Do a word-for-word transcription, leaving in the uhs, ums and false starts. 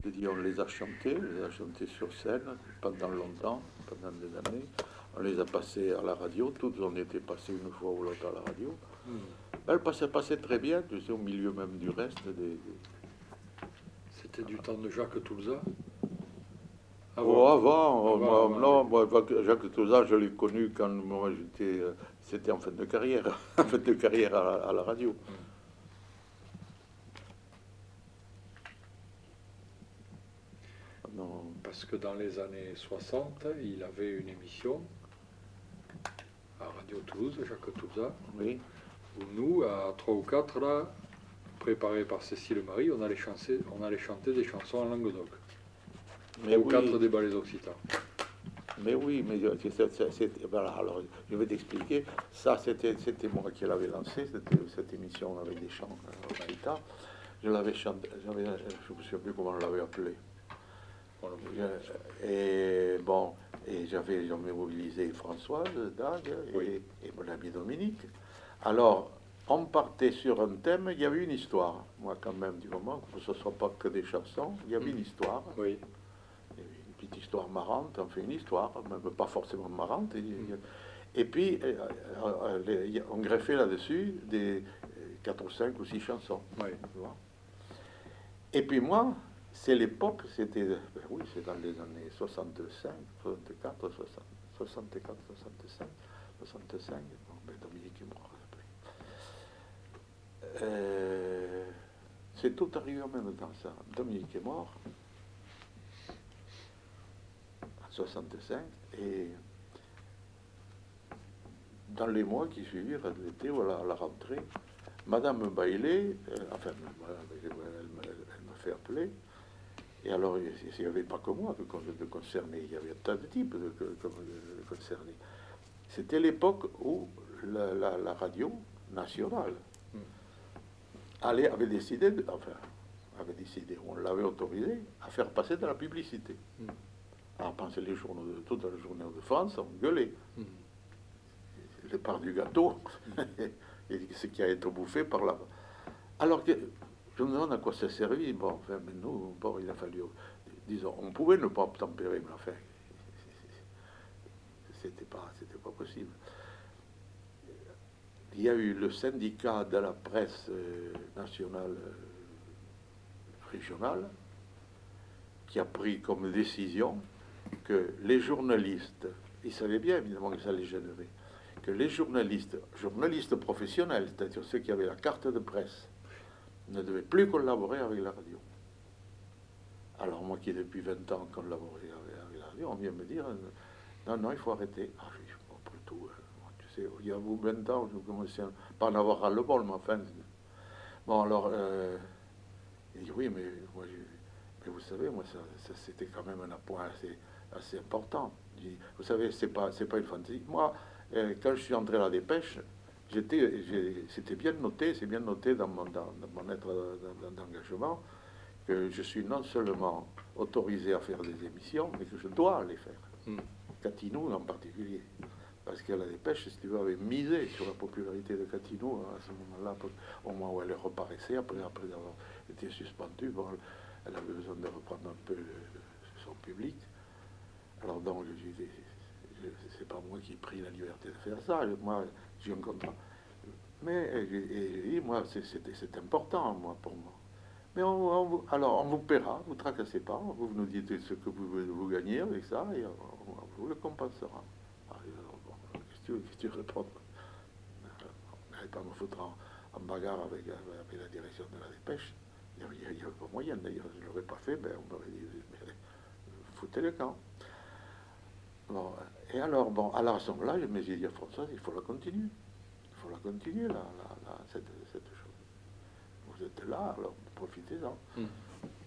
Je dis, on les a chantés, on les a chantés sur scène pendant longtemps, pendant des années. On les a passés à la radio, toutes on était passés une fois ou l'autre à la radio. Hmm. Elle passait, passait très bien, tu sais, au milieu même du reste. Des, des... C'était du temps de Jacques Touzat. Oh, avant, oh, Avant, moi, avant, non, oui. moi, Jacques Jacques Touzat, je l'ai connu quand moi j'étais, euh, c'était en fin de carrière, en fin de carrière à, à la radio. Hmm. Non. Parce que dans les années soixante, il avait une émission à Radio Toulouse, Jacques Touzat, Oui, où nous, à trois ou quatre, là, préparés par Cécile Marie, on allait chanter, on allait chanter des chansons en Languedoc. mais Trois ou quatre oui, des ballets occitans. mais oui, mais euh, c'est- c'est- c'est- voilà, alors je vais t'expliquer. Ça, c'était c'était moi qui l'avais lancé, c'était cette émission avec des chants euh, occitans. Je l'avais chanté, j'avais, je ne me souviens plus comment on l'avait appelé. Voilà. Je- et bon, et j'avais j'avais mobilisé Françoise, Dag et, Oui. et mon ami Dominique. Alors, on partait sur un thème, il y avait une histoire. Moi, quand même, du moment que ce ne soit pas que des chansons, il y avait une histoire. Oui. Une petite histoire marrante, on fait une histoire, même pas forcément marrante. Et, et puis, euh, euh, les- on greffait là-dessus des euh, quatre ou cinq ou six chansons. Oui. Tu vois. Et puis moi, c'est l'époque, c'était, ben oui, c'est dans les années soixante-cinq, soixante-quatre, soixante, soixante-quatre, soixante-cinq, soixante-cinq, bon, ben Dominique est mort après. Euh, c'est tout arrivé en même temps, ça. Dominique est mort en soixante-cinq, et dans les mois qui suivirent, l'été ou à la, à la rentrée, Madame Bailey, euh, enfin, elle, elle, elle, elle m'a fait appeler. Et alors, il n'y avait pas que moi de, de concerné, il y avait un tas de types de, de, de, de concernés. C'était l'époque où la, la, la radio nationale Mm. allait, avait décidé, de, enfin, avait décidé, on l'avait autorisé à faire passer de la publicité. Mm. Alors, pensez les journaux de toute la journée de France ont gueulé. Mm. Les parts du gâteau, et ce qui a été bouffé par là. Alors que je me demande à quoi ça servi. Bon, enfin, mais nous, bon, il a fallu, disons, on pouvait ne pas tempérer, mais enfin, c'était pas, c'était pas possible. Il y a eu le syndicat de la presse euh, nationale euh, régionale qui a pris comme décision que les journalistes, ils savaient bien évidemment que ça les gênerait, que les journalistes, journalistes professionnels, c'est-à-dire ceux qui avaient la carte de presse, ne devaient plus collaborer avec la radio. Alors moi qui depuis vingt ans collaborais avec, avec la radio, on vient me dire, non, non, il faut arrêter. Ah oui, après tout, euh, tu sais, il y a vous vingt ans, je commençais à pas en avoir ras-le-bol, mais enfin... Bon, alors, euh, il dit, oui, mais, moi, mais vous savez, moi, ça, ça, c'était quand même un point assez, assez important. Il dit, vous savez, c'est pas, c'est pas une fantaisie. Moi, euh, quand je suis entré à la Dépêche, j'étais, j'ai, c'était bien noté, c'est bien noté dans mon, dans, dans mon lettre d'engagement, que je suis non seulement autorisé à faire des émissions, mais que je dois les faire. Mm. Catinou en particulier. Parce qu'à la Dépêche, si tu veux, avait misé sur la popularité de Catinou à ce moment-là, au moment où elle reparaissait, après, après avoir été suspendue, bon, elle avait besoin de reprendre un peu son public. Alors donc, je, je, c'est pas moi qui ai pris la liberté de faire ça, moi, j'ai un contrat. Mais, et, et, moi, c'est, c'est, c'est important, moi, pour moi. Mais on, on, alors, on vous paiera, vous ne tracassez pas, vous nous dites ce que vous, vous gagnez avec ça, et on, on vous le compensera. Alors, bon, qu'est-ce que tu veux, qu'est-ce que tu réponds? On n'allait pas me foutre en, en bagarre avec, avec la direction de la Dépêche. Il n'y avait, avait pas moyen, d'ailleurs, je ne l'aurais pas fait, ben, on m'aurait dit, mais, foutez le camp. Bon, et alors, bon, à la là, je me suis dit à François, il faut la continuer. Il faut la continuer, là, là, là, cette, cette chose. Vous êtes là, alors profitez-en. Mm.